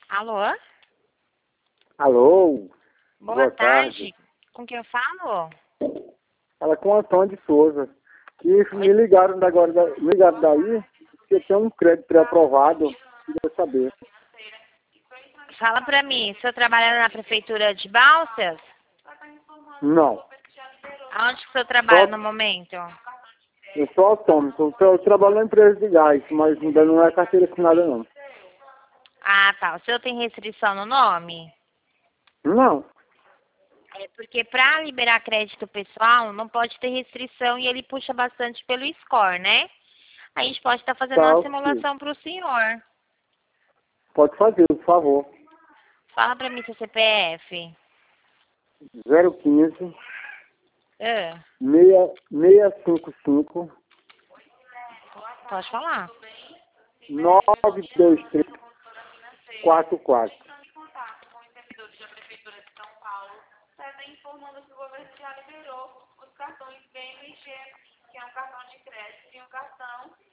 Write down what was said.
Alô? Alô, Boa boa tarde. tarde. Com quem eu falo? Fala com o Antônio de Souza. Que Oi. me ligaram agora, me ligaram daí, que tem um crédito pré-aprovado. Queria saber. Fala pra mim, o senhor trabalha na prefeitura de Balsas? Não. Aonde que o senhor trabalha Só, no momento? eu sou autônomo. Eu trabalho na empresa de gás, mas ainda não é carteira assinada, não. Ah, tá. O senhor tem restrição no nome? Não. É porque para liberar crédito pessoal não pode ter restrição e ele puxa bastante pelo score, né? A gente pode estar fazendo Tá, uma ok. simulação para o senhor. Pode fazer, por favor. Fala pra mim seu CPF. 015 Ah, 655 pode falar. 92344. Está informando que o governo já liberou os cartões BMG, que é um cartão de crédito e um cartão